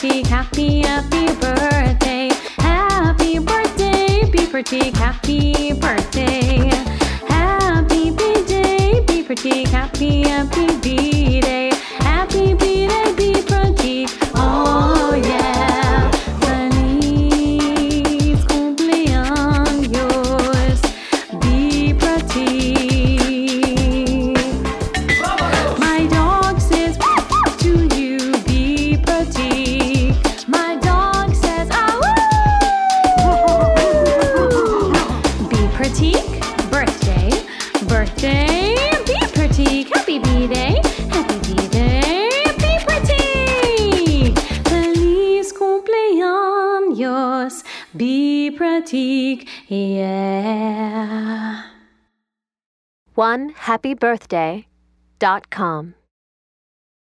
Pratik, happy, happy birthday. Happy birthday, be Pratik, happy birthday. Happy B-Day, be Pratik, happy, happy B-Day. Happy B-Day, be Pratik, oh yeah. Feliz cumpleaños, be Pratik. My dog says to you, be Pratik. My dog says, ah woo! Be Pratik, birthday, birthday. Be Pratik, happy B-Day, happy B-Day. Be Pratik. Feliz cumpleaños, be Pratik, yeah. OneHappyBirthday.com